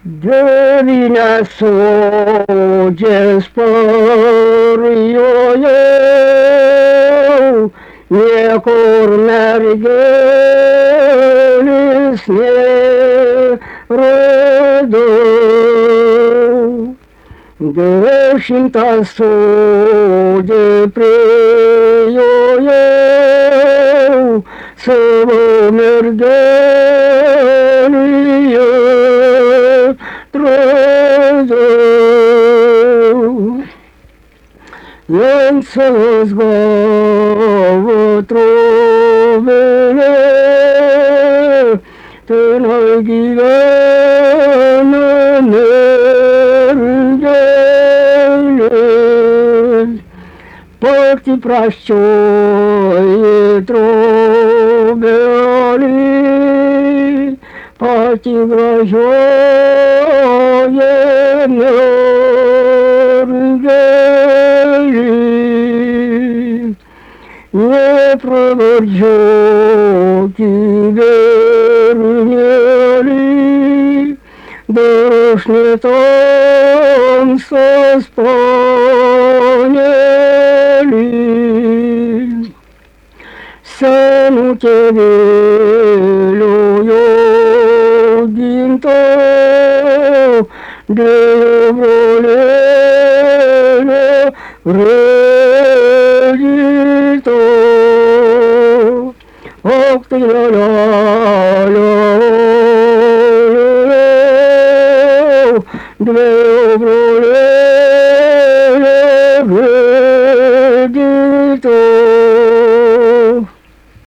Devina sođe sporio je, nekor mergelis neredo. Dešimtas sođe prio je, savo mergelije trezeu. Lențe zgovă trovele, te noi ghivene mergele, porti prascioie troveali, porti grajoie mergeli. Ne provergiochi vernieri, došne tom so sponjeli. Senu te velujo ginto, devolele regito. Octi la la la la,